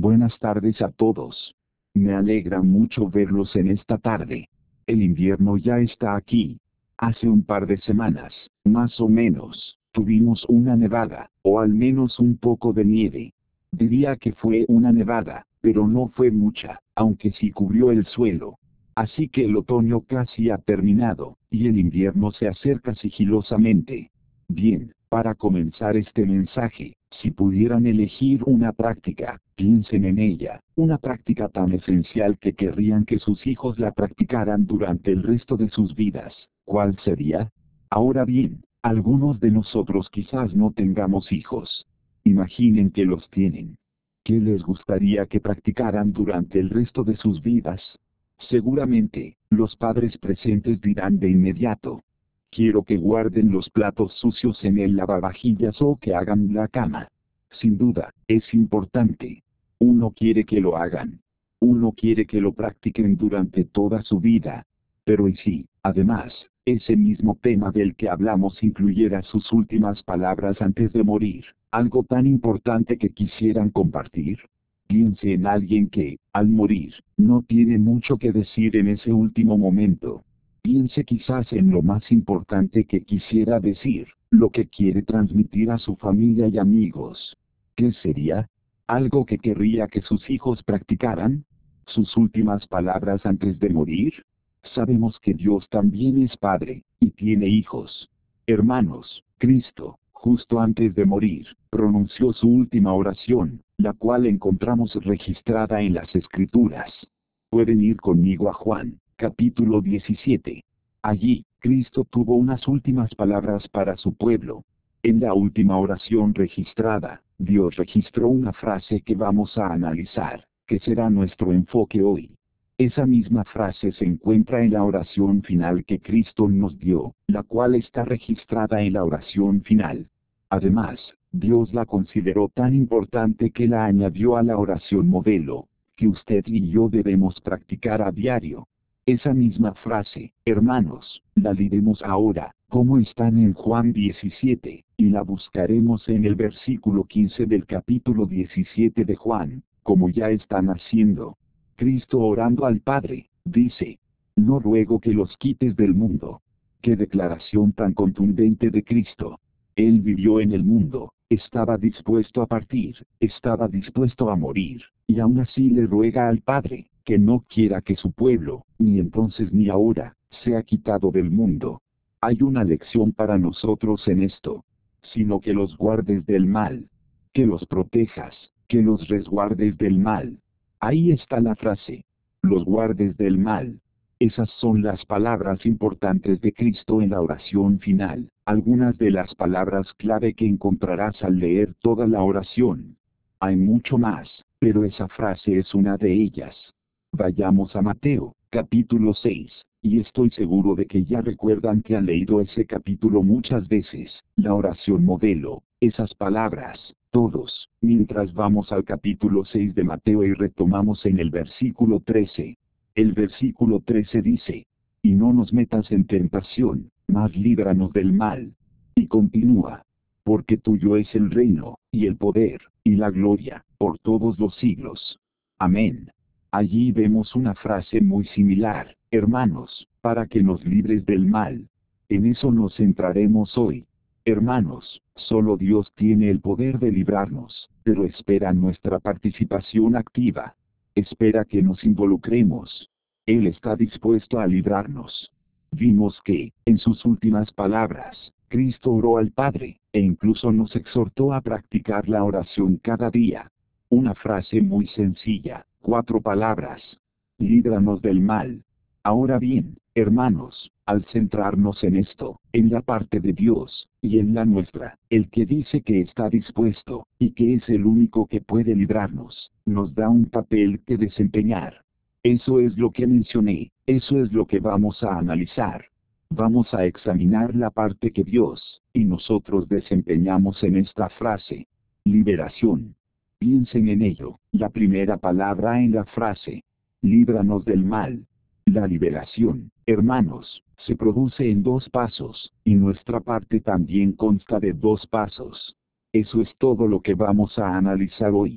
Buenas tardes a todos. Me alegra mucho verlos en esta tarde. El invierno ya está aquí. Hace un par de semanas, más o menos, tuvimos una nevada, o al menos un poco de nieve. Diría que fue una nevada, pero no fue mucha, aunque sí cubrió el suelo. Así que el otoño casi ha terminado, y el invierno se acerca sigilosamente. Bien, para comenzar este mensaje, si pudieran elegir una práctica, piensen en ella, una práctica tan esencial que querrían que sus hijos la practicaran durante el resto de sus vidas, ¿cuál sería? Ahora bien, algunos de nosotros quizás no tengamos hijos. Imaginen que los tienen. ¿Qué les gustaría que practicaran durante el resto de sus vidas? Seguramente, los padres presentes dirán de inmediato: quiero que guarden los platos sucios en el lavavajillas o que hagan la cama. Sin duda, es importante. Uno quiere que lo hagan. Uno quiere que lo practiquen durante toda su vida. Pero ¿y si, además, ese mismo tema del que hablamos incluyera sus últimas palabras antes de morir, algo tan importante que quisieran compartir? Piense en alguien que, al morir, no tiene mucho que decir en ese último momento. Piense quizás en lo más importante que quisiera decir, lo que quiere transmitir a su familia y amigos. ¿Qué sería? ¿Algo que querría que sus hijos practicaran? ¿Sus últimas palabras antes de morir? Sabemos que Dios también es Padre, y tiene hijos. Hermanos, Cristo, justo antes de morir, pronunció su última oración, la cual encontramos registrada en las Escrituras. Pueden ir conmigo a Juan, capítulo 17. Allí, Cristo tuvo unas últimas palabras para su pueblo. En la última oración registrada, Dios registró una frase que vamos a analizar, que será nuestro enfoque hoy. Esa misma frase se encuentra en la oración final que Cristo nos dio, la cual está registrada en la oración final. Además, Dios la consideró tan importante que la añadió a la oración modelo, que usted y yo debemos practicar a diario. Esa misma frase, hermanos, la leeremos ahora, como están en Juan 17, y la buscaremos en el versículo 15 del capítulo 17 de Juan, como ya están haciendo. Cristo orando al Padre, dice: no ruego que los quites del mundo. Qué declaración tan contundente de Cristo. Él vivió en el mundo, estaba dispuesto a partir, estaba dispuesto a morir, y aún así le ruega al Padre, que no quiera que su pueblo, ni entonces ni ahora, sea quitado del mundo. Hay una lección para nosotros en esto. Sino que los guardes del mal. Que los protejas, que los resguardes del mal. Ahí está la frase. Los guardes del mal. Esas son las palabras importantes de Cristo en la oración final, algunas de las palabras clave que encontrarás al leer toda la oración. Hay mucho más, pero esa frase es una de ellas. Vayamos a Mateo, capítulo 6, y estoy seguro de que ya recuerdan que han leído ese capítulo muchas veces, la oración modelo, esas palabras, todos, mientras vamos al capítulo 6 de Mateo y retomamos en el versículo 13. El versículo 13 dice: y no nos metas en tentación, mas líbranos del mal. Y continúa: porque tuyo es el reino, y el poder, y la gloria, por todos los siglos. Amén. Allí vemos una frase muy similar, hermanos, para que nos libres del mal. En eso nos centraremos hoy. Hermanos, solo Dios tiene el poder de librarnos, pero espera nuestra participación activa. Espera que nos involucremos. Él está dispuesto a librarnos. Vimos que, en sus últimas palabras, Cristo oró al Padre, e incluso nos exhortó a practicar la oración cada día. Una frase muy sencilla, 4 palabras. Líbranos del mal. Ahora bien, hermanos, al centrarnos en esto, en la parte de Dios, y en la nuestra, el que dice que está dispuesto, y que es el único que puede librarnos, nos da un papel que desempeñar. Eso es lo que mencioné, eso es lo que vamos a analizar. Vamos a examinar la parte que Dios, y nosotros desempeñamos en esta frase. Liberación. Piensen en ello, la primera palabra en la frase. Líbranos del mal. La liberación, hermanos, se produce en 2 pasos, y nuestra parte también consta de 2 pasos. Eso es todo lo que vamos a analizar hoy.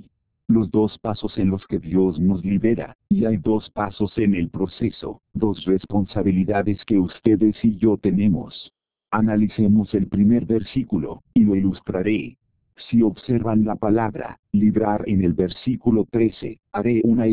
Los dos pasos en los que Dios nos libera, y hay dos pasos en el proceso, dos responsabilidades que ustedes y yo tenemos. Analicemos el primer versículo, y lo ilustraré. Si observan la palabra, librar en el versículo 13, haré una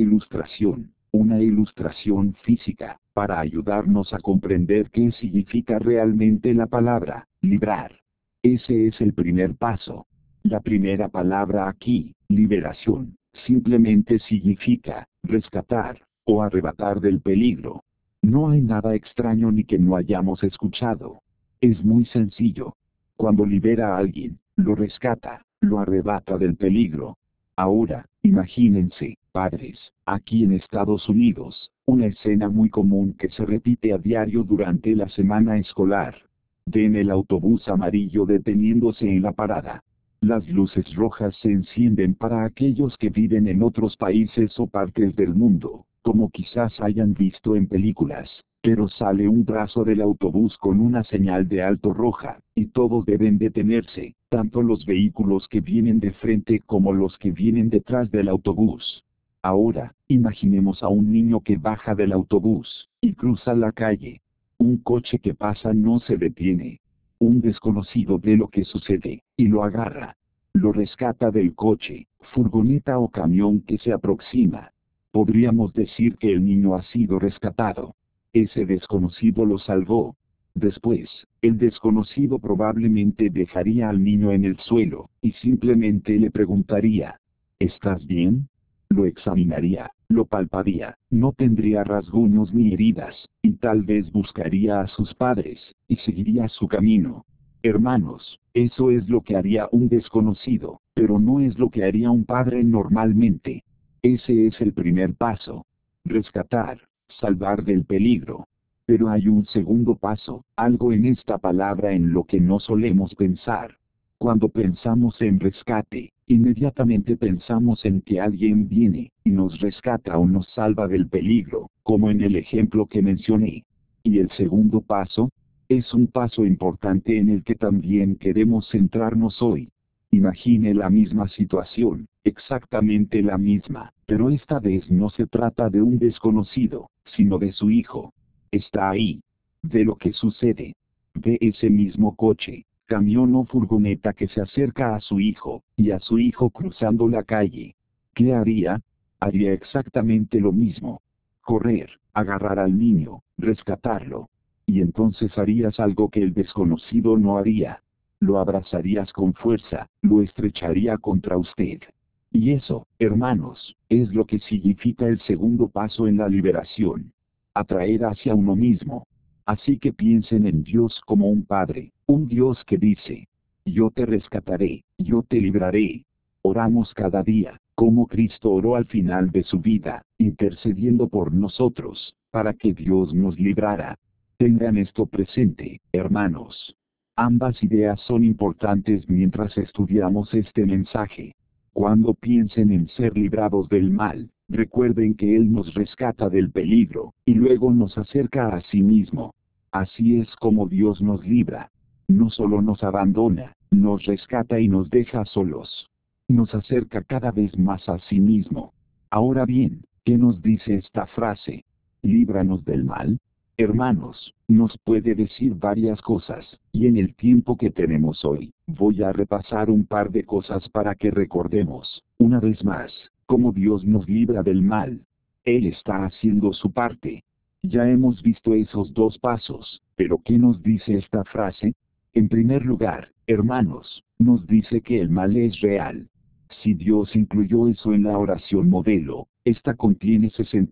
ilustración física, para ayudarnos a comprender qué significa realmente la palabra, librar. Ese es el primer paso. La primera palabra aquí, liberación, simplemente significa, rescatar, o arrebatar del peligro. No hay nada extraño ni que no hayamos escuchado. Es muy sencillo. Cuando libera a alguien, lo rescata, lo arrebata del peligro. Ahora, imagínense, padres, aquí en Estados Unidos, una escena muy común que se repite a diario durante la semana escolar. Ven el autobús amarillo deteniéndose en la parada. Las luces rojas se encienden para aquellos que viven en otros países o partes del mundo, como quizás hayan visto en películas, pero sale un brazo del autobús con una señal de alto roja, y todos deben detenerse, tanto los vehículos que vienen de frente como los que vienen detrás del autobús. Ahora, imaginemos a un niño que baja del autobús, y cruza la calle. Un coche que pasa no se detiene. Un desconocido ve lo que sucede, y lo agarra. Lo rescata del coche, furgoneta o camión que se aproxima. Podríamos decir que el niño ha sido rescatado. Ese desconocido lo salvó. Después, el desconocido probablemente dejaría al niño en el suelo, y simplemente le preguntaría, ¿estás bien? Lo examinaría, lo palparía, no tendría rasguños ni heridas, y tal vez buscaría a sus padres, y seguiría su camino. Hermanos, eso es lo que haría un desconocido, pero no es lo que haría un padre normalmente. Ese es el primer paso. Rescatar, salvar del peligro. Pero hay un segundo paso, algo en esta palabra en lo que no solemos pensar. Cuando pensamos en rescate, inmediatamente pensamos en que alguien viene, y nos rescata o nos salva del peligro, como en el ejemplo que mencioné. Y el segundo paso, es un paso importante en el que también queremos centrarnos hoy. Imagine la misma situación, exactamente la misma, pero esta vez no se trata de un desconocido, sino de su hijo. Está ahí. Ve lo que sucede. Ve ese mismo coche, camión o furgoneta que se acerca a su hijo, y a su hijo cruzando la calle. ¿Qué haría? Haría exactamente lo mismo. Correr, agarrar al niño, rescatarlo. Y entonces harías algo que el desconocido no haría. Lo abrazarías con fuerza, lo estrecharía contra usted. Y eso, hermanos, es lo que significa el segundo paso en la liberación. Atraer hacia uno mismo. Así que piensen en Dios como un Padre, un Dios que dice, yo te rescataré, yo te libraré. Oramos cada día, como Cristo oró al final de su vida, intercediendo por nosotros, para que Dios nos librara. Tengan esto presente, hermanos. Ambas ideas son importantes mientras estudiamos este mensaje. Cuando piensen en ser librados del mal, recuerden que Él nos rescata del peligro, y luego nos acerca a sí mismo. Así es como Dios nos libra. No solo nos abandona, nos rescata y nos deja solos. Nos acerca cada vez más a sí mismo. Ahora bien, ¿qué nos dice esta frase? Líbranos del mal. Hermanos, nos puede decir varias cosas, y en el tiempo que tenemos hoy, voy a repasar un par de cosas para que recordemos, una vez más, cómo Dios nos libra del mal. Él está haciendo su parte. Ya hemos visto esos dos pasos, pero ¿qué nos dice esta frase? En primer lugar, hermanos, nos dice que el mal es real. Si Dios incluyó eso en la oración modelo, esta contiene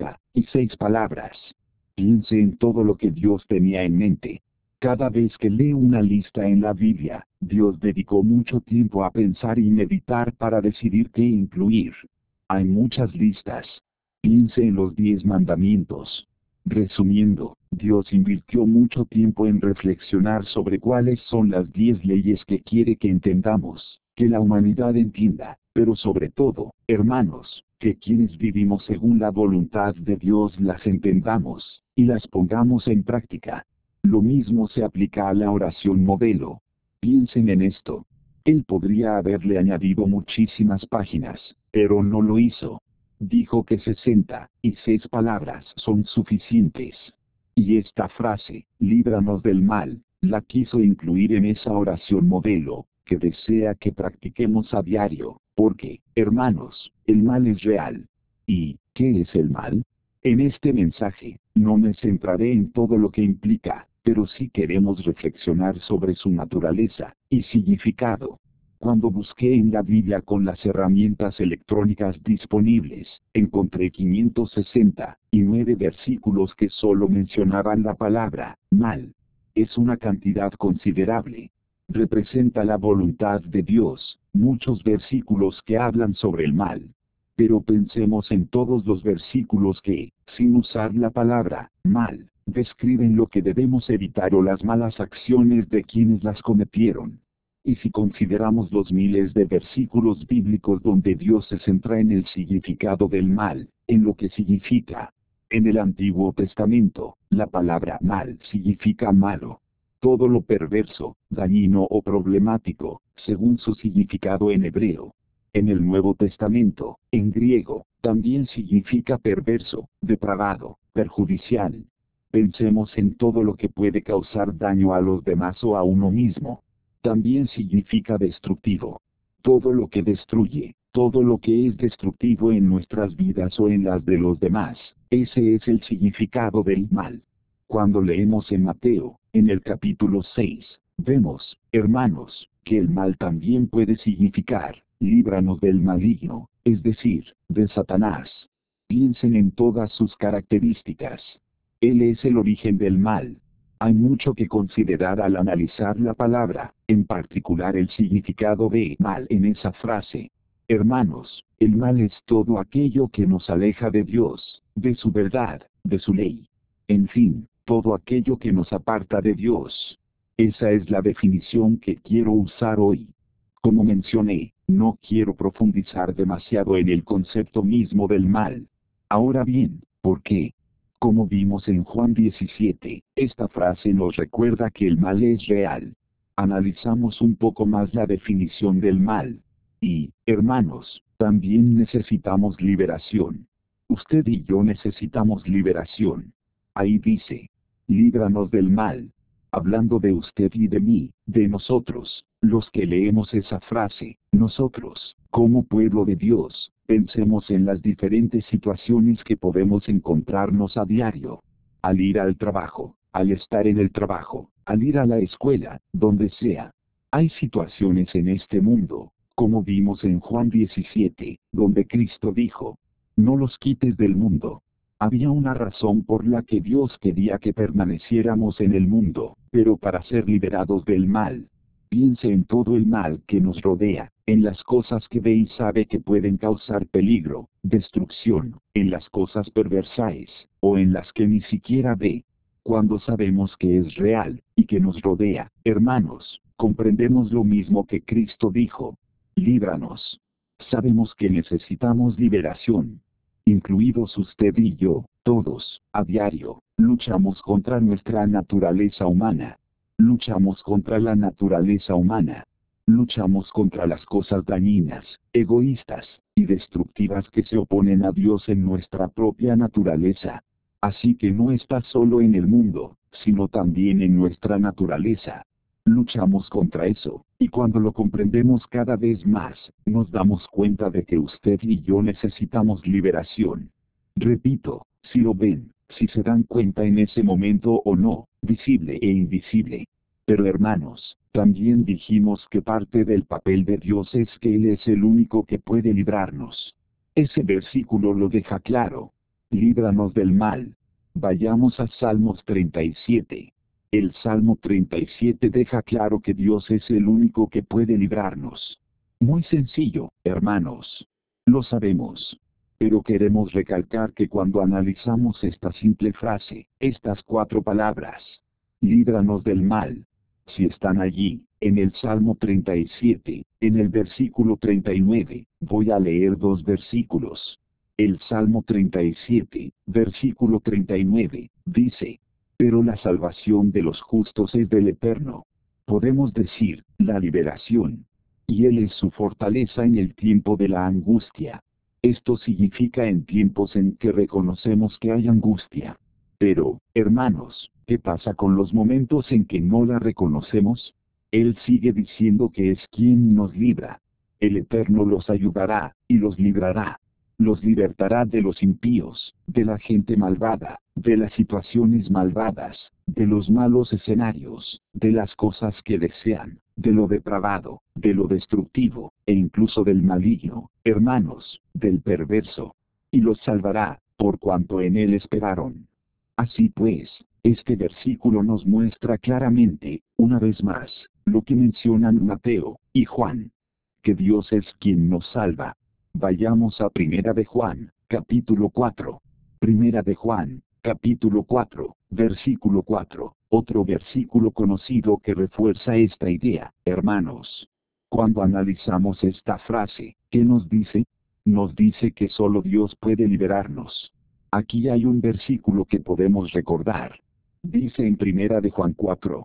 66 palabras. Piense en todo lo que Dios tenía en mente. Cada vez que lee una lista en la Biblia, Dios dedicó mucho tiempo a pensar y meditar para decidir qué incluir. Hay muchas listas. Piense en los 10 mandamientos. Resumiendo, Dios invirtió mucho tiempo en reflexionar sobre cuáles son las 10 leyes que quiere que entendamos, que la humanidad entienda, pero sobre todo, hermanos, que quienes vivimos según la voluntad de Dios las entendamos, y las pongamos en práctica. Lo mismo se aplica a la oración modelo. Piensen en esto. Él podría haberle añadido muchísimas páginas, pero no lo hizo. Dijo que 66 palabras son suficientes. Y esta frase, líbranos del mal, la quiso incluir en esa oración modelo, que desea que practiquemos a diario, porque, hermanos, el mal es real. ¿Y qué es el mal? En este mensaje, no me centraré en todo lo que implica, pero sí queremos reflexionar sobre su naturaleza y significado. Cuando busqué en la Biblia con las herramientas electrónicas disponibles, encontré 569 versículos que solo mencionaban la palabra mal. Es una cantidad considerable. Representa la voluntad de Dios, muchos versículos que hablan sobre el mal. Pero pensemos en todos los versículos que, sin usar la palabra mal, describen lo que debemos evitar o las malas acciones de quienes las cometieron. Y si consideramos los miles de versículos bíblicos donde Dios se centra en el significado del mal, en lo que significa. En el Antiguo Testamento, la palabra mal significa malo. Todo lo perverso, dañino o problemático, según su significado en hebreo. En el Nuevo Testamento, en griego, también significa perverso, depravado, perjudicial. Pensemos en todo lo que puede causar daño a los demás o a uno mismo. También significa destructivo. Todo lo que destruye, todo lo que es destructivo en nuestras vidas o en las de los demás, ese es el significado del mal. Cuando leemos en Mateo, en el capítulo 6, vemos, hermanos, que el mal también puede significar, líbranos del maligno, es decir, de Satanás. Piensen en todas sus características. Él es el origen del mal. Hay mucho que considerar al analizar la palabra, en particular el significado de mal en esa frase. Hermanos, el mal es todo aquello que nos aleja de Dios, de su verdad, de su ley. En fin, todo aquello que nos aparta de Dios. Esa es la definición que quiero usar hoy. Como mencioné, no quiero profundizar demasiado en el concepto mismo del mal. Ahora bien, ¿por qué? Como vimos en Juan 17, esta frase nos recuerda que el mal es real. Analizamos un poco más la definición del mal. Y, hermanos, también necesitamos liberación. Usted y yo necesitamos liberación. Ahí dice, líbranos del mal. Hablando de usted y de mí, de nosotros, los que leemos esa frase, nosotros, como pueblo de Dios, pensemos en las diferentes situaciones que podemos encontrarnos a diario. Al ir al trabajo, al estar en el trabajo, al ir a la escuela, donde sea. Hay situaciones en este mundo, como vimos en Juan 17, donde Cristo dijo, no los quites del mundo. Había una razón por la que Dios quería que permaneciéramos en el mundo, pero para ser liberados del mal. Piense en todo el mal que nos rodea, en las cosas que ve y sabe que pueden causar peligro, destrucción, en las cosas perversas, o en las que ni siquiera ve. Cuando sabemos que es real, y que nos rodea, hermanos, comprendemos lo mismo que Cristo dijo. Líbranos. Sabemos que necesitamos liberación. Incluidos usted y yo, todos, a diario, luchamos contra nuestra naturaleza humana. Luchamos contra la naturaleza humana. Luchamos contra las cosas dañinas, egoístas, y destructivas que se oponen a Dios en nuestra propia naturaleza. Así que no está solo en el mundo, sino también en nuestra naturaleza. Luchamos contra eso, y cuando lo comprendemos cada vez más, nos damos cuenta de que usted y yo necesitamos liberación. Repito, si lo ven, si se dan cuenta en ese momento o no, visible e invisible. Pero hermanos, también dijimos que parte del papel de Dios es que Él es el único que puede librarnos. Ese versículo lo deja claro. Líbranos del mal. Vayamos a Salmos 37. El Salmo 37 deja claro que Dios es el único que puede librarnos. Muy sencillo, hermanos. Lo sabemos. Pero queremos recalcar que cuando analizamos esta simple frase, estas 4 palabras, líbranos del mal. Si están allí, en el Salmo 37, en el versículo 39, voy a leer 2 versículos. El Salmo 37, versículo 39, dice, pero la salvación de los justos es del Eterno. Podemos decir, la liberación. y Él es su fortaleza en el tiempo de la angustia. Esto significa en tiempos en que reconocemos que hay angustia. Pero, hermanos, ¿qué pasa con los momentos en que no la reconocemos? Él sigue diciendo que es quien nos libra. El Eterno los ayudará, y los librará. Los libertará de los impíos, de la gente malvada, de las situaciones malvadas, de los malos escenarios, de las cosas que desean, de lo depravado, de lo destructivo, e incluso del maligno, hermanos, del perverso. Y los salvará, por cuanto en él esperaron. Así pues, este versículo nos muestra claramente, una vez más, lo que mencionan Mateo y Juan. Que Dios es quien nos salva. Vayamos a Primera de Juan, capítulo 4. Primera de Juan, capítulo 4, versículo 4, otro versículo conocido que refuerza esta idea, hermanos. Cuando analizamos esta frase, ¿qué nos dice? Nos dice que solo Dios puede liberarnos. Aquí hay un versículo que podemos recordar. Dice en Primera de Juan 4,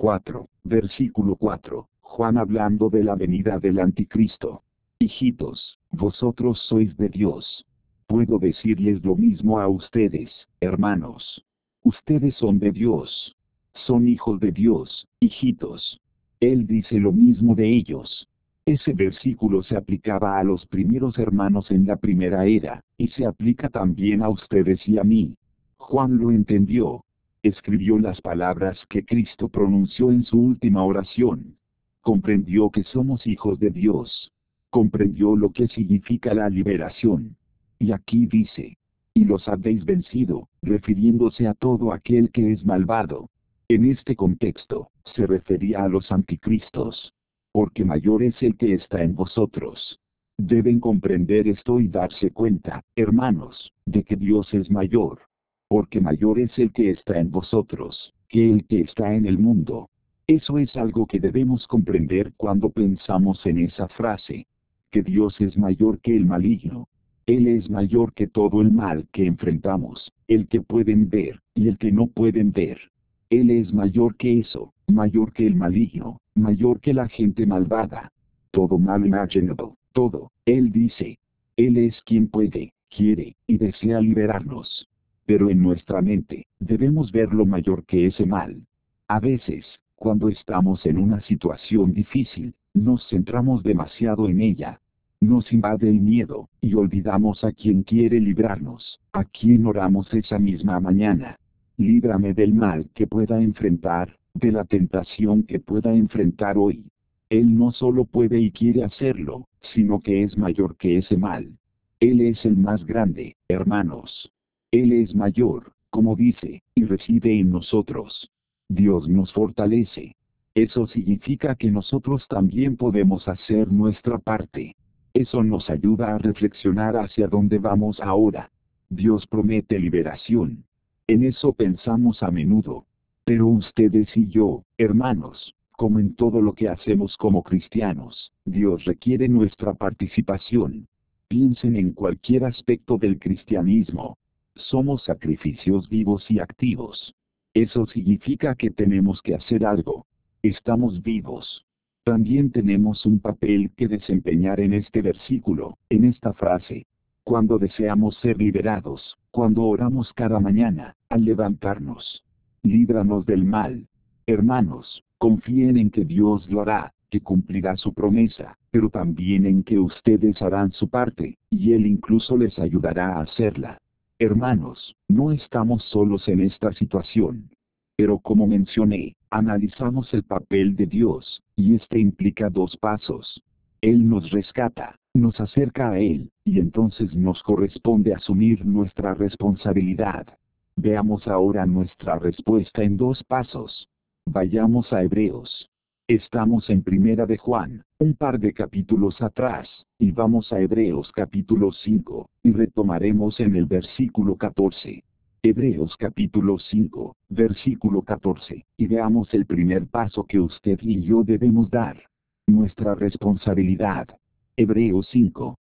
versículo 4, Juan hablando de la venida del anticristo. Hijitos, vosotros sois de Dios. Puedo decirles lo mismo a ustedes, hermanos. Ustedes son de Dios. Son hijos de Dios, hijitos. Él dice lo mismo de ellos. Ese versículo se aplicaba a los primeros hermanos en la primera era, y se aplica también a ustedes y a mí. Juan lo entendió. Escribió las palabras que Cristo pronunció en su última oración. Comprendió que somos hijos de Dios. Comprendió lo que significa la liberación. Y aquí dice, y los habéis vencido, refiriéndose a todo aquel que es malvado. En este contexto, se refería a los anticristos. Porque mayor es el que está en vosotros. Deben comprender esto y darse cuenta, hermanos, de que Dios es mayor. Porque mayor es el que está en vosotros, que el que está en el mundo. Eso es algo que debemos comprender cuando pensamos en esa frase. Que Dios es mayor que el maligno. Él es mayor que todo el mal que enfrentamos, el que pueden ver, y el que no pueden ver. Él es mayor que eso, mayor que el maligno, mayor que la gente malvada. Todo mal imaginable, todo, Él dice. Él es quien puede, quiere, y desea liberarnos. Pero en nuestra mente, debemos verlo mayor que ese mal. A veces, cuando estamos en una situación difícil, nos centramos demasiado en ella. Nos invade el miedo, y olvidamos a quien quiere librarnos, a quien oramos esa misma mañana. Líbrame del mal que pueda enfrentar, de la tentación que pueda enfrentar hoy. Él no solo puede y quiere hacerlo, sino que es mayor que ese mal. Él es el más grande, hermanos. Él es mayor, como dice, y reside en nosotros. Dios nos fortalece. Eso significa que nosotros también podemos hacer nuestra parte. Eso nos ayuda a reflexionar hacia dónde vamos ahora. Dios promete liberación. En eso pensamos a menudo. Pero ustedes y yo, hermanos, como en todo lo que hacemos como cristianos, Dios requiere nuestra participación. Piensen en cualquier aspecto del cristianismo. Somos sacrificios vivos y activos. Eso significa que tenemos que hacer algo. Estamos vivos. También tenemos un papel que desempeñar en este versículo, en esta frase. Cuando deseamos ser liberados, cuando oramos cada mañana, al levantarnos. Líbranos del mal. Hermanos, confíen en que Dios lo hará, que cumplirá su promesa, pero también en que ustedes harán su parte, y Él incluso les ayudará a hacerla. Hermanos, no estamos solos en esta situación. Pero como mencioné, analizamos el papel de Dios, y este implica dos pasos. Él nos rescata, nos acerca a Él, y entonces nos corresponde asumir nuestra responsabilidad. Veamos ahora nuestra respuesta en dos pasos. Vayamos a Hebreos. Estamos en Primera de Juan, un par de capítulos atrás, y vamos a Hebreos capítulo 5, y retomaremos en el versículo 14. Hebreos capítulo 5, versículo 14, y veamos el primer paso que usted y yo debemos dar. Nuestra responsabilidad. Hebreos 5,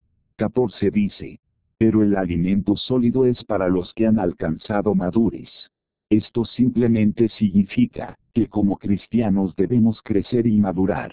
14 dice, pero el alimento sólido es para los que han alcanzado madurez. Esto simplemente significa que como cristianos debemos crecer y madurar.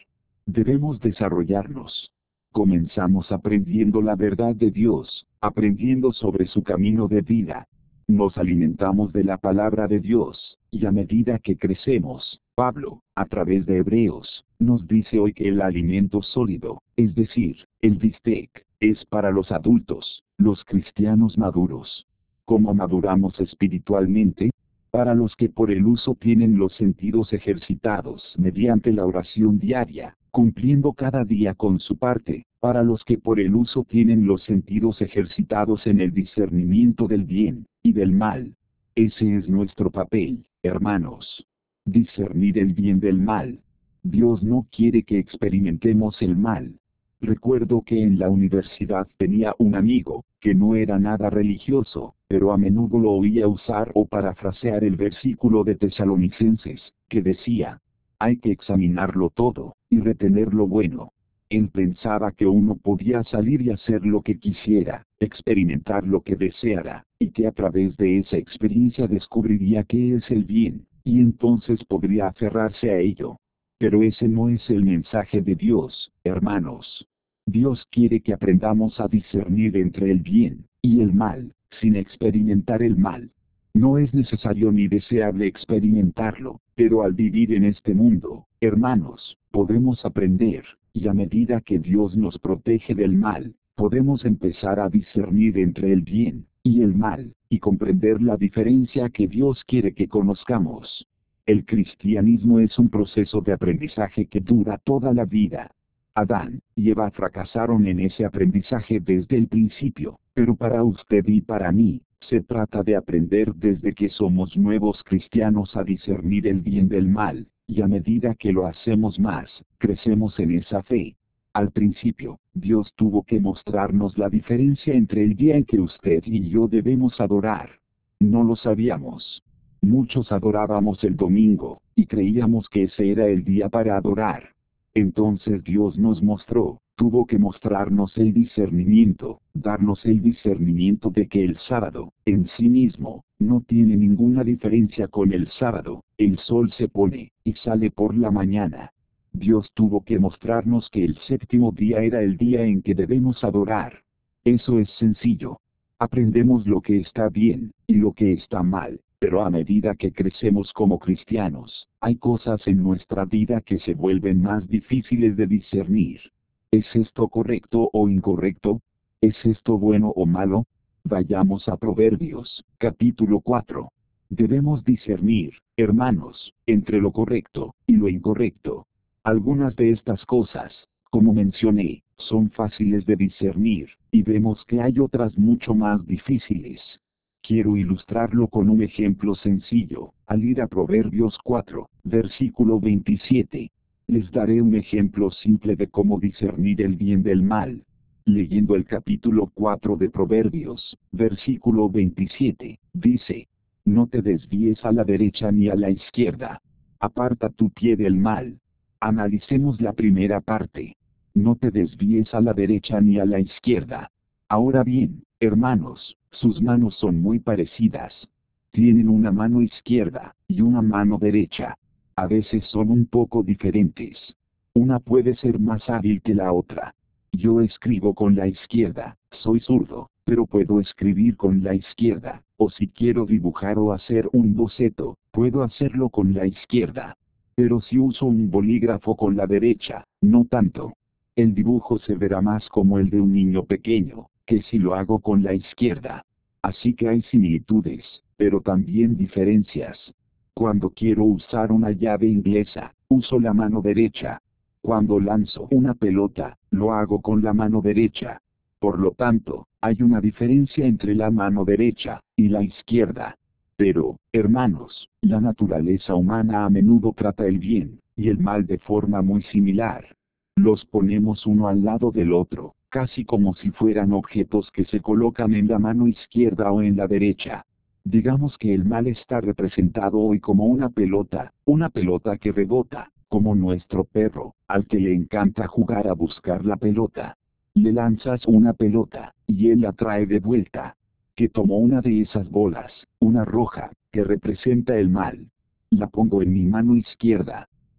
Debemos desarrollarnos. Comenzamos aprendiendo la verdad de Dios, aprendiendo sobre su camino de vida. Nos alimentamos de la palabra de Dios, y a medida que crecemos, Pablo, a través de Hebreos, nos dice hoy que el alimento sólido, es decir, el bistec, es para los adultos, los cristianos maduros. ¿Cómo maduramos espiritualmente? Para los que por el uso tienen los sentidos ejercitados mediante la oración diaria, cumpliendo cada día con su parte, para los que por el uso tienen los sentidos ejercitados en el discernimiento del bien y del mal. Ese es nuestro papel, hermanos. Discernir el bien del mal. Dios no quiere que experimentemos el mal. Recuerdo que en la universidad tenía un amigo, que no era nada religioso, pero a menudo lo oía usar o parafrasear el versículo de Tesalonicenses, que decía: hay que examinarlo todo, y retener lo bueno. Él pensaba que uno podía salir y hacer lo que quisiera, experimentar lo que deseara, y que a través de esa experiencia descubriría qué es el bien, y entonces podría aferrarse a ello. Pero ese no es el mensaje de Dios, hermanos. Dios quiere que aprendamos a discernir entre el bien y el mal, sin experimentar el mal. No es necesario ni deseable experimentarlo, pero al vivir en este mundo, hermanos, podemos aprender, y a medida que Dios nos protege del mal, podemos empezar a discernir entre el bien y el mal, y comprender la diferencia que Dios quiere que conozcamos. El cristianismo es un proceso de aprendizaje que dura toda la vida. Adán y Eva fracasaron en ese aprendizaje desde el principio, pero para usted y para mí, se trata de aprender desde que somos nuevos cristianos a discernir el bien del mal, y a medida que lo hacemos más, crecemos en esa fe. Al principio, Dios tuvo que mostrarnos la diferencia entre el día en que usted y yo debemos adorar. No lo sabíamos. Muchos adorábamos el domingo, y creíamos que ese era el día para adorar. Entonces Dios nos mostró, tuvo que mostrarnos el discernimiento, darnos el discernimiento de que el sábado, en sí mismo, no tiene ninguna diferencia con el sábado. El sol se pone y sale por la mañana. Dios tuvo que mostrarnos que el séptimo día era el día en que debemos adorar. Eso es sencillo. Aprendemos lo que está bien y lo que está mal. Pero a medida que crecemos como cristianos, hay cosas en nuestra vida que se vuelven más difíciles de discernir. ¿Es esto correcto o incorrecto? ¿Es esto bueno o malo? Vayamos a Proverbios, capítulo 4. Debemos discernir, hermanos, entre lo correcto y lo incorrecto. Algunas de estas cosas, como mencioné, son fáciles de discernir, y vemos que hay otras mucho más difíciles. Quiero ilustrarlo con un ejemplo sencillo, al ir a Proverbios 4, versículo 27. Les daré un ejemplo simple de cómo discernir el bien del mal. Leyendo el capítulo 4 de Proverbios, versículo 27, dice: no te desvíes a la derecha ni a la izquierda. Aparta tu pie del mal. Analicemos la primera parte. No te desvíes a la derecha ni a la izquierda. Ahora bien, hermanos, sus manos son muy parecidas. Tienen una mano izquierda y una mano derecha. A veces son un poco diferentes. Una puede ser más hábil que la otra. Yo escribo con la izquierda, soy zurdo, pero puedo escribir con la izquierda, o si quiero dibujar o hacer un boceto, puedo hacerlo con la izquierda. Pero si uso un bolígrafo con la derecha, no tanto. El dibujo se verá más como el de un niño pequeño, que si lo hago con la izquierda. Así que hay similitudes, pero también diferencias. Cuando quiero usar una llave inglesa, uso la mano derecha. Cuando lanzo una pelota, lo hago con la mano derecha. Por lo tanto, hay una diferencia entre la mano derecha y la izquierda. Pero, hermanos, la naturaleza humana a menudo trata el bien y el mal de forma muy similar. Los ponemos uno al lado del otro, casi como si fueran objetos que se colocan en la mano izquierda o en la derecha. Digamos que el mal está representado hoy como una pelota que rebota, como nuestro perro, al que le encanta jugar a buscar la pelota. Le lanzas una pelota, y él la trae de vuelta. Que tomo una de esas bolas, una roja, que representa el mal. La pongo en mi mano izquierda.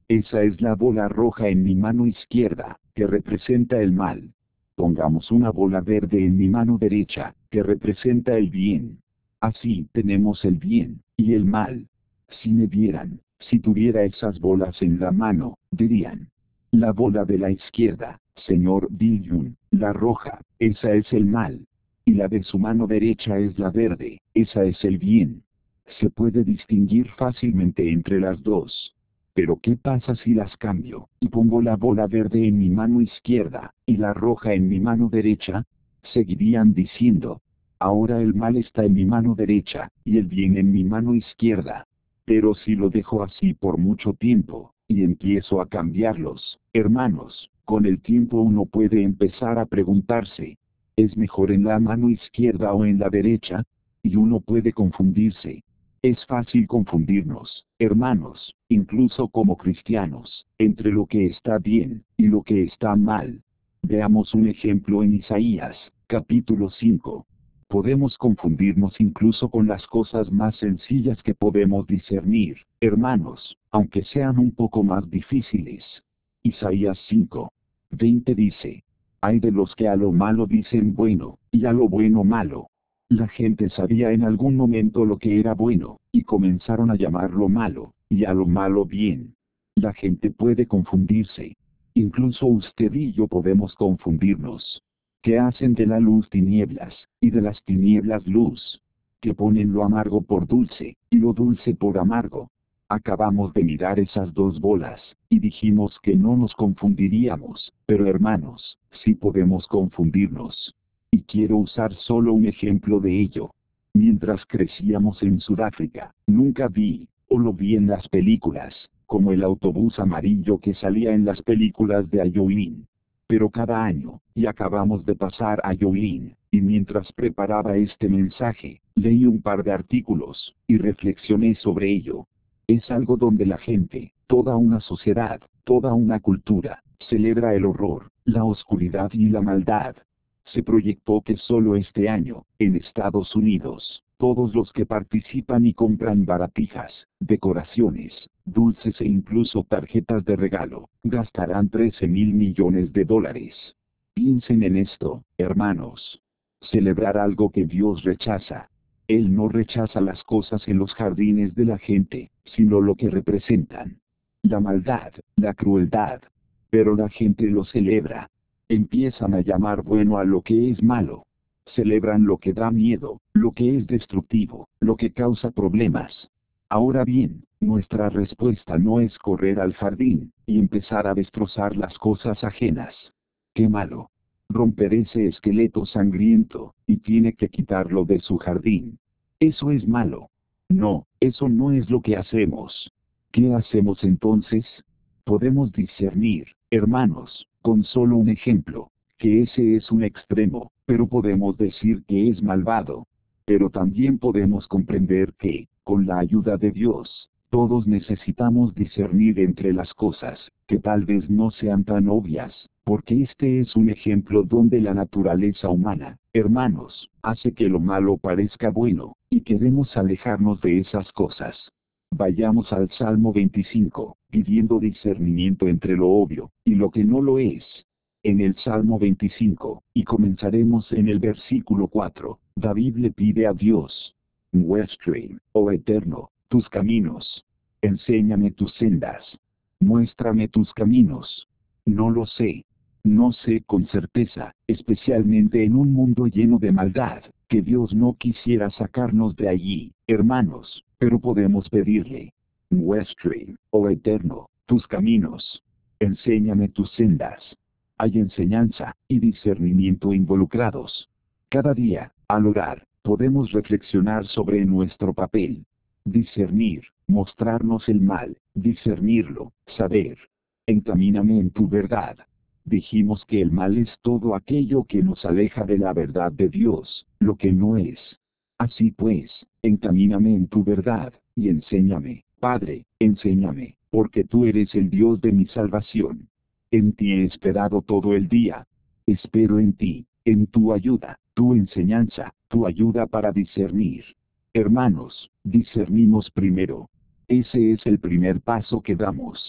Esa es la bola roja en mi mano izquierda, que representa el mal. Pongamos una bola verde en mi mano derecha, que representa el bien. Así tenemos el bien y el mal. Si me vieran, si tuviera esas bolas en la mano, dirían: la bola de la izquierda, señor Bilyun, la roja, esa es el mal. Y la de su mano derecha es la verde, esa es el bien. Se puede distinguir fácilmente entre las dos. Pero ¿qué pasa si las cambio, y pongo la bola verde en mi mano izquierda, y la roja en mi mano derecha? Seguirían diciendo: ahora el mal está en mi mano derecha, y el bien en mi mano izquierda. Pero si lo dejo así por mucho tiempo, y empiezo a cambiarlos, hermanos, con el tiempo uno puede empezar a preguntarse: ¿es mejor en la mano izquierda o en la derecha? Y uno puede confundirse. Es fácil confundirnos, hermanos, incluso como cristianos, entre lo que está bien y lo que está mal. Veamos un ejemplo en Isaías, capítulo 5. Podemos confundirnos incluso con las cosas más sencillas que podemos discernir, hermanos, aunque sean un poco más difíciles. Isaías 5:20 dice: hay de los que a lo malo dicen bueno, y a lo bueno malo. La gente sabía en algún momento lo que era bueno, y comenzaron a llamarlo malo, y a lo malo bien. La gente puede confundirse. Incluso usted y yo podemos confundirnos. Que hacen de la luz tinieblas, y de las tinieblas luz. Que ponen lo amargo por dulce, y lo dulce por amargo. Acabamos de mirar esas dos bolas, y dijimos que no nos confundiríamos, pero hermanos, sí podemos confundirnos. Y quiero usar solo un ejemplo de ello. Mientras crecíamos en Sudáfrica, nunca vi, o lo vi en las películas, como el autobús amarillo que salía en las películas de Ayoin. Pero cada año, y acabamos de pasar a Ayoin, y mientras preparaba este mensaje, leí un par de artículos, y reflexioné sobre ello. Es algo donde la gente, toda una sociedad, toda una cultura, celebra el horror, la oscuridad y la maldad. Se proyectó que solo este año, en Estados Unidos, todos los que participan y compran baratijas, decoraciones, dulces e incluso tarjetas de regalo, gastarán 13.000 millones de dólares. Piensen en esto, hermanos. Celebrar algo que Dios rechaza. Él no rechaza las cosas en los jardines de la gente, sino lo que representan. La maldad, la crueldad. Pero la gente lo celebra. Empiezan a llamar bueno a lo que es malo. Celebran lo que da miedo, lo que es destructivo, lo que causa problemas. Ahora bien, nuestra respuesta no es correr al jardín y empezar a destrozar las cosas ajenas. ¡Qué malo! Romper ese esqueleto sangriento, y tiene que quitarlo de su jardín. Eso es malo. No, eso no es lo que hacemos. ¿Qué hacemos entonces? Podemos discernir, hermanos, con solo un ejemplo, que ese es un extremo, pero podemos decir que es malvado. Pero también podemos comprender que, con la ayuda de Dios, todos necesitamos discernir entre las cosas, que tal vez no sean tan obvias, porque este es un ejemplo donde la naturaleza humana, hermanos, hace que lo malo parezca bueno, y queremos alejarnos de esas cosas. Vayamos al Salmo 25, pidiendo discernimiento entre lo obvio, y lo que no lo es. En el Salmo 25, y comenzaremos en el versículo 4, David le pide a Dios: muéstrame, oh Eterno, tus caminos. Enséñame tus sendas. Muéstrame tus caminos. No lo sé. No sé con certeza, especialmente en un mundo lleno de maldad, que Dios no quisiera sacarnos de allí, hermanos, pero podemos pedirle: muéstrame, oh Eterno, tus caminos. Enséñame tus sendas. Hay enseñanza y discernimiento involucrados. Cada día, al orar, podemos reflexionar sobre nuestro papel. Discernir, mostrarnos el mal, discernirlo, saber. Encamíname en tu verdad. Dijimos que el mal es todo aquello que nos aleja de la verdad de Dios, lo que no es. Así pues, encamíname en tu verdad, y enséñame, Padre, enséñame, porque tú eres el Dios de mi salvación. En ti he esperado todo el día. Espero en ti, en tu ayuda, tu enseñanza, tu ayuda para discernir. Hermanos, discernimos primero. Ese es el primer paso que damos.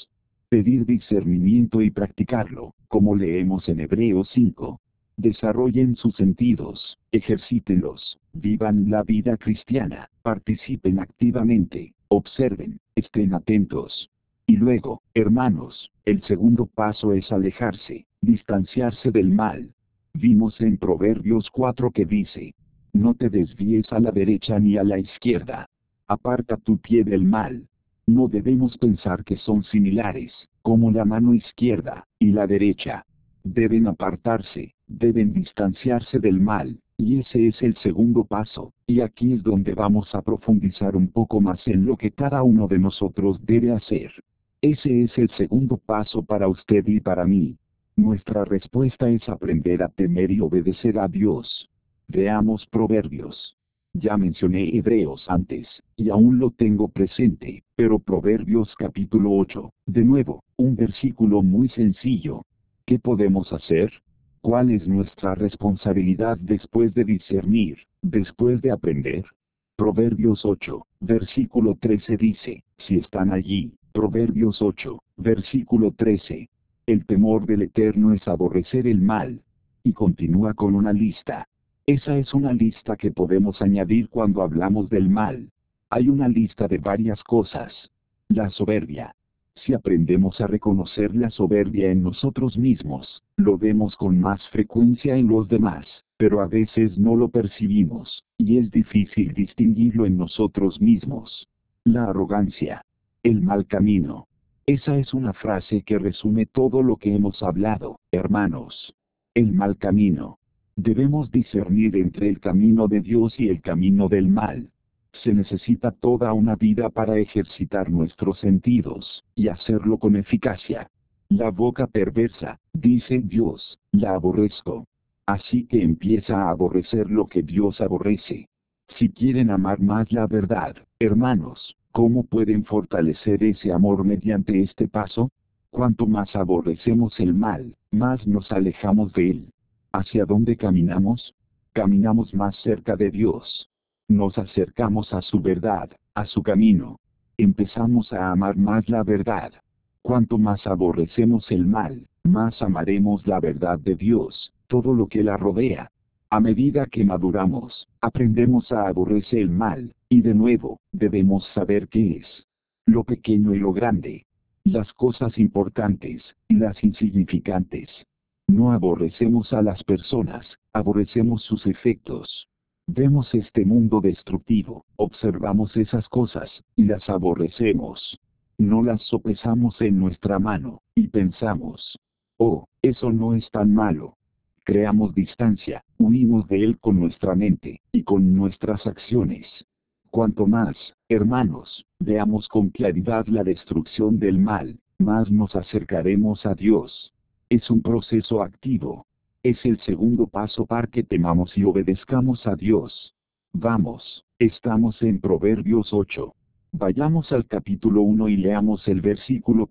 Pedir discernimiento y practicarlo, como leemos en Hebreos 5. Desarrollen sus sentidos, ejercítenlos, vivan la vida cristiana, participen activamente, observen, estén atentos. Y luego, hermanos, el segundo paso es alejarse, distanciarse del mal. Vimos en Proverbios 4 que dice: no te desvíes a la derecha ni a la izquierda. Aparta tu pie del mal. No debemos pensar que son similares, como la mano izquierda y la derecha. Deben apartarse, deben distanciarse del mal, y ese es el segundo paso, y aquí es donde vamos a profundizar un poco más en lo que cada uno de nosotros debe hacer. Ese es el segundo paso para usted y para mí. Nuestra respuesta es aprender a temer y obedecer a Dios. Veamos Proverbios. Ya mencioné Hebreos antes, y aún lo tengo presente, pero Proverbios capítulo 8, de nuevo, un versículo muy sencillo. ¿Qué podemos hacer? ¿Cuál es nuestra responsabilidad después de discernir, después de aprender? Proverbios 8, versículo 13 dice, si están allí, Proverbios 8, versículo 13. El temor del Eterno es aborrecer el mal. Y continúa con una lista. Esa es una lista que podemos añadir cuando hablamos del mal. Hay una lista de varias cosas. La soberbia. Si aprendemos a reconocer la soberbia en nosotros mismos, lo vemos con más frecuencia en los demás, pero a veces no lo percibimos, y es difícil distinguirlo en nosotros mismos. La arrogancia. El mal camino. Esa es una frase que resume todo lo que hemos hablado, hermanos. El mal camino. Debemos discernir entre el camino de Dios y el camino del mal. Se necesita toda una vida para ejercitar nuestros sentidos, y hacerlo con eficacia. La boca perversa, dice Dios, la aborrezco. Así que empieza a aborrecer lo que Dios aborrece. Si quieren amar más la verdad, hermanos, ¿cómo pueden fortalecer ese amor mediante este paso? Cuanto más aborrecemos el mal, más nos alejamos de él. ¿Hacia dónde caminamos? Caminamos más cerca de Dios. Nos acercamos a su verdad, a su camino. Empezamos a amar más la verdad. Cuanto más aborrecemos el mal, más amaremos la verdad de Dios, todo lo que la rodea. A medida que maduramos, aprendemos a aborrecer el mal, y de nuevo, debemos saber qué es. Lo pequeño y lo grande. Las cosas importantes, y las insignificantes. No aborrecemos a las personas, aborrecemos sus efectos. Vemos este mundo destructivo, observamos esas cosas, y las aborrecemos. No las sopesamos en nuestra mano, y pensamos: oh, eso no es tan malo. Creamos distancia, huimos de él con nuestra mente, y con nuestras acciones. Cuanto más, hermanos, veamos con claridad la destrucción del mal, más nos acercaremos a Dios. Es un proceso activo. Es el segundo paso para que temamos y obedezcamos a Dios. Vamos, estamos en Proverbios 8. Vayamos al capítulo 1 y leamos el versículo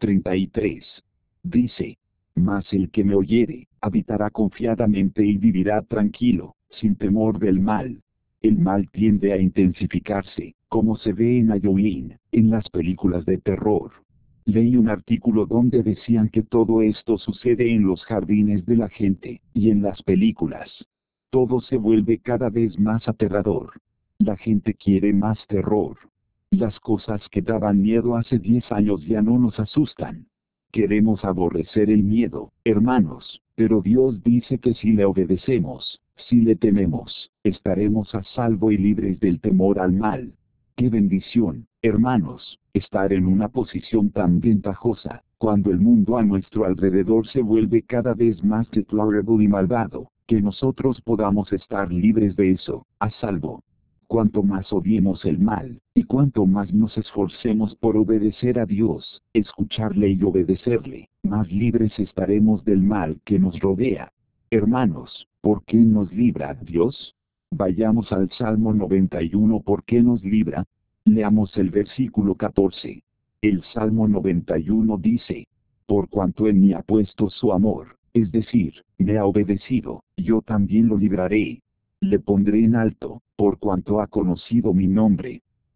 33. Dice: mas el que me oyere, habitará confiadamente y vivirá tranquilo, sin temor del mal. El mal tiende a intensificarse, como se ve en Halloween, en las películas de terror. Leí un artículo donde decían que todo esto sucede en los jardines de la gente, y en las películas. Todo se vuelve cada vez más aterrador. La gente quiere más terror. Las cosas que daban miedo hace 10 años ya no nos asustan. Queremos aborrecer el miedo, hermanos, pero Dios dice que si le obedecemos, si le tememos, estaremos a salvo y libres del temor al mal. ¡Qué bendición, hermanos, estar en una posición tan ventajosa, cuando el mundo a nuestro alrededor se vuelve cada vez más deplorable y malvado, que nosotros podamos estar libres de eso, a salvo! Cuanto más odiemos el mal, y cuanto más nos esforcemos por obedecer a Dios, escucharle y obedecerle, más libres estaremos del mal que nos rodea. Hermanos, ¿por qué nos libra Dios? Vayamos al Salmo 91. ¿Por qué nos libra? Leamos el versículo 14. El Salmo 91 dice: por cuanto en mí ha puesto su amor, es decir, me ha obedecido, yo también lo libraré. Le pondré en alto, por cuanto ha conocido mi nombre.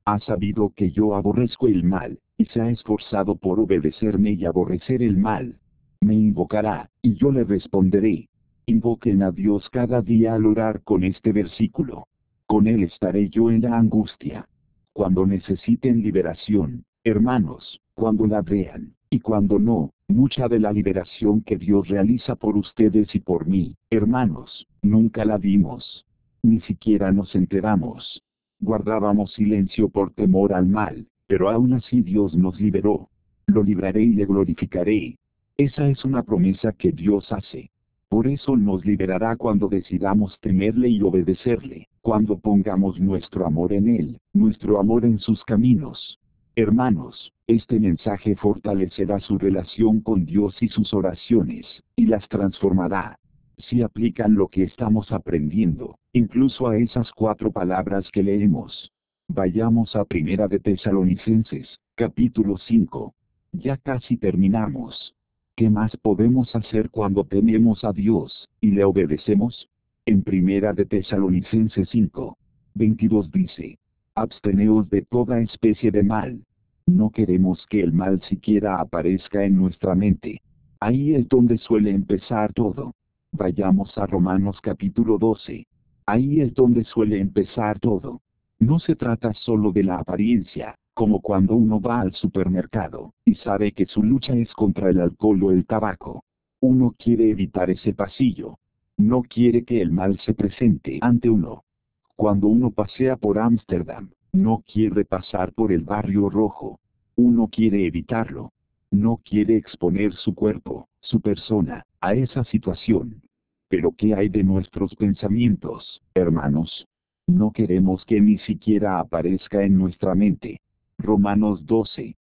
Ha sabido que yo aborrezco el mal, y se ha esforzado por obedecerme y aborrecer el mal. Me invocará, y yo le responderé. Invoquen a Dios cada día al orar con este versículo. Con Él estaré yo en la angustia. Cuando necesiten liberación, hermanos, cuando la vean, y cuando no, mucha de la liberación que Dios realiza por ustedes y por mí, hermanos, nunca la vimos. Ni siquiera nos enteramos. Guardábamos silencio por temor al mal, pero aún así Dios nos liberó. Lo libraré y le glorificaré. Esa es una promesa que Dios hace. Por eso nos liberará cuando decidamos temerle y obedecerle, cuando pongamos nuestro amor en Él, nuestro amor en sus caminos. Hermanos, este mensaje fortalecerá su relación con Dios y sus oraciones, y las transformará. Si aplican lo que estamos aprendiendo, incluso a esas 4 palabras que leemos. Vayamos a Primera de Tesalonicenses, capítulo 5. Ya casi terminamos. ¿Qué más podemos hacer cuando tememos a Dios, y le obedecemos? En Primera de Tesalonicenses 5. 22 dice: Absteneos de toda especie de mal. No queremos que el mal siquiera aparezca en nuestra mente. Ahí es donde suele empezar todo. Vayamos a Romanos capítulo 12. Ahí es donde suele empezar todo. No se trata solo de la apariencia, como cuando uno va al supermercado, y sabe que su lucha es contra el alcohol o el tabaco. Uno quiere evitar ese pasillo. No quiere que el mal se presente ante uno. Cuando uno pasea por Ámsterdam, no quiere pasar por el barrio rojo. Uno quiere evitarlo. No quiere exponer su cuerpo, su persona, a esa situación. Pero ¿qué hay de nuestros pensamientos, hermanos? No queremos que ni siquiera aparezca en nuestra mente. Romanos 12.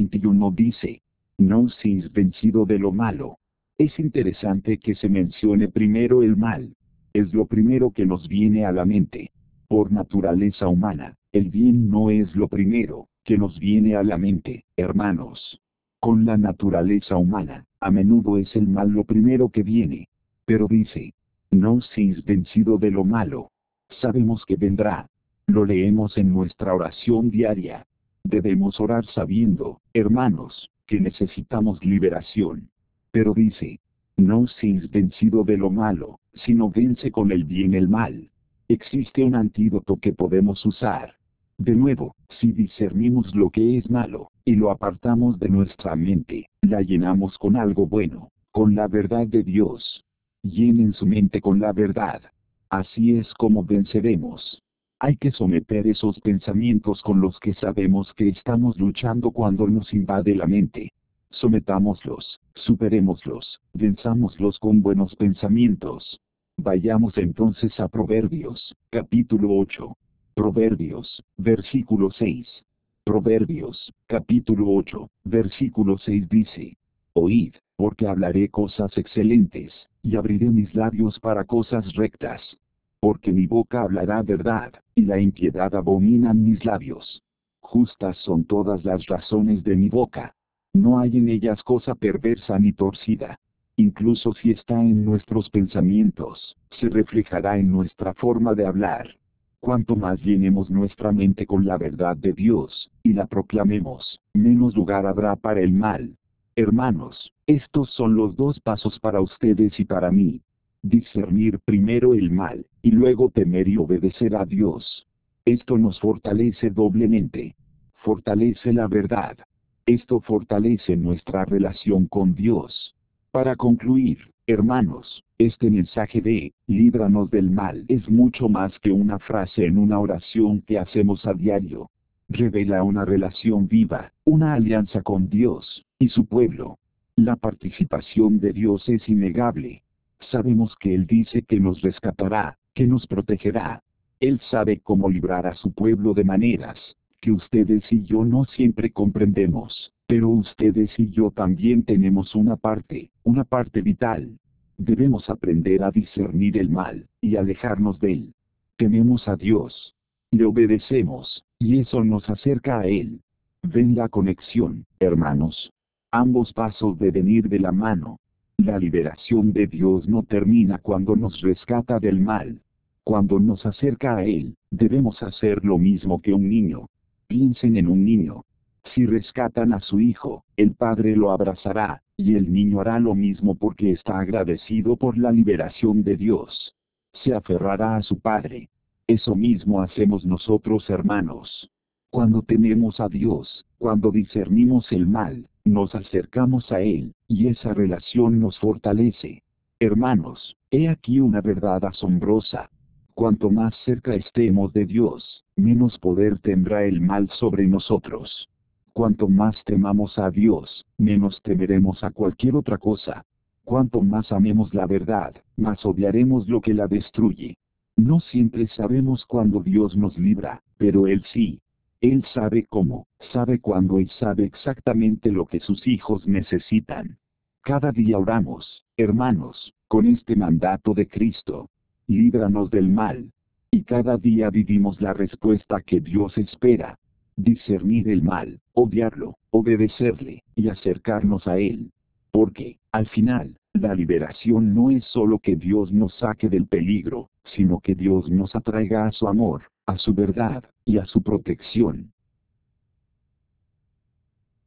21 dice: No seáis vencido de lo malo. Es interesante que se mencione primero el mal. Es lo primero que nos viene a la mente. Por naturaleza humana, el bien no es lo primero que nos viene a la mente, hermanos. Con la naturaleza humana, a menudo es el mal lo primero que viene. Pero dice: No seáis vencido de lo malo. Sabemos que vendrá. Lo leemos en nuestra oración diaria. Debemos orar sabiendo, hermanos, que necesitamos liberación. Pero dice: No seáis vencido de lo malo, sino vence con el bien el mal. Existe un antídoto que podemos usar. De nuevo, si discernimos lo que es malo, y lo apartamos de nuestra mente, la llenamos con algo bueno, con la verdad de Dios. Llenen su mente con la verdad. Así es como venceremos. Hay que someter esos pensamientos con los que sabemos que estamos luchando cuando nos invade la mente. Sometámoslos, superémoslos, venzámoslos con buenos pensamientos. Vayamos entonces a Proverbios, capítulo 8. Proverbios, versículo 6. Proverbios, capítulo 8, versículo 6 dice: Oíd, porque hablaré cosas excelentes, y abriré mis labios para cosas rectas. Porque mi boca hablará verdad, y la impiedad abominan mis labios. Justas son todas las razones de mi boca. No hay en ellas cosa perversa ni torcida. Incluso si está en nuestros pensamientos, se reflejará en nuestra forma de hablar. Cuanto más llenemos nuestra mente con la verdad de Dios, y la proclamemos, menos lugar habrá para el mal. Hermanos, estos son los 2 pasos para ustedes y para mí. Discernir primero el mal, y luego temer y obedecer a Dios. Esto nos fortalece doblemente. Fortalece la verdad. Esto fortalece nuestra relación con Dios. Para concluir, hermanos, este mensaje de líbranos del mal es mucho más que una frase en una oración que hacemos a diario. Revela una relación viva, una alianza con Dios y su pueblo. La participación de Dios es innegable. Sabemos que Él dice que nos rescatará, que nos protegerá. Él sabe cómo librar a su pueblo de maneras que ustedes y yo no siempre comprendemos, pero ustedes y yo también tenemos una parte vital. Debemos aprender a discernir el mal, y alejarnos de él. Tememos a Dios. Le obedecemos, y eso nos acerca a Él. Ven la conexión, hermanos. Ambos pasos deben ir de la mano. La liberación de Dios no termina cuando nos rescata del mal. Cuando nos acerca a Él, debemos hacer lo mismo que un niño. Piensen en un niño. Si rescatan a su hijo, el padre lo abrazará, y el niño hará lo mismo porque está agradecido por la liberación de Dios. Se aferrará a su padre. Eso mismo hacemos nosotros, hermanos. Cuando tememos a Dios, cuando discernimos el mal, nos acercamos a Él, y esa relación nos fortalece. Hermanos, he aquí una verdad asombrosa. Cuanto más cerca estemos de Dios, menos poder tendrá el mal sobre nosotros. Cuanto más temamos a Dios, menos temeremos a cualquier otra cosa. Cuanto más amemos la verdad, más odiaremos lo que la destruye. No siempre sabemos cuándo Dios nos libra, pero Él sí. Él sabe cómo, sabe cuándo y sabe exactamente lo que sus hijos necesitan. Cada día oramos, hermanos, con este mandato de Cristo. Líbranos del mal. Y cada día vivimos la respuesta que Dios espera. Discernir el mal, odiarlo, obedecerle, y acercarnos a Él. Porque, al final, la liberación no es solo que Dios nos saque del peligro, sino que Dios nos atraiga a su amor, a su verdad, y a su protección.